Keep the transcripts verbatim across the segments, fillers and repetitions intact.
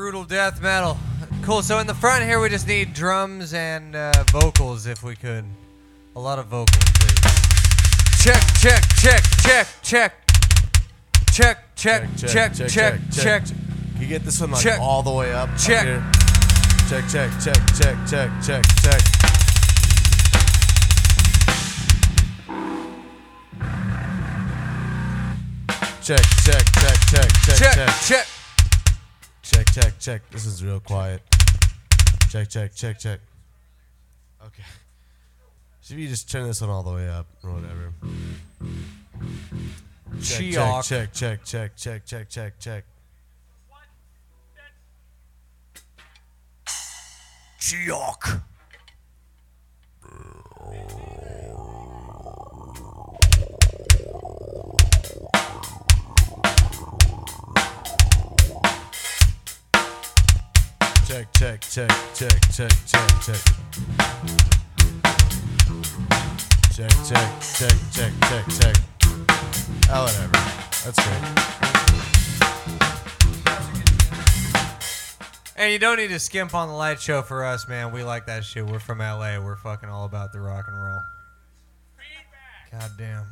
Brutal death metal. Cool. So in the front here, we just need drums and uh, vocals, if we could. A lot of vocals, please. Check, check, check, check, check. Check, check, check, check, check, check. Can you get this one like Check. all the way up? Check. Up here? Check, check, check, check, check, check, check. Check, check, check, check, check, Check, check. check. Check, check, check. This is real quiet. Check, check, check, check. Okay. Should we just turn this one all the way up or whatever? Check, Cheok. check, check, check, check, check, check, check. Cheok. Check, check, check, check, check, check, check. Check, check, check, check, check, check. Oh, whatever. That's great. And you don't need to skimp on the light show for us, man. We like that shit. We're from L A. We're fucking all about the rock and roll. God damn.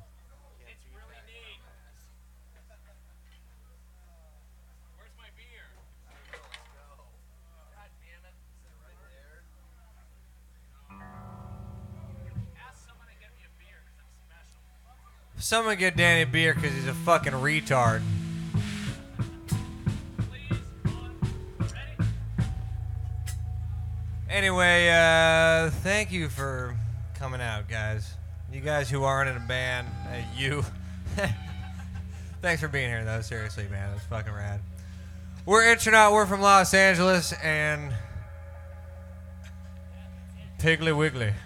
Someone get Danny a beer because he's a fucking retard. Anyway, uh, thank you for coming out, guys. You guys who aren't in a band, uh, you. Thanks for being here, though. Seriously, man. It's fucking rad. We're Intronaut. We're from Los Angeles, and Piggly Wiggly.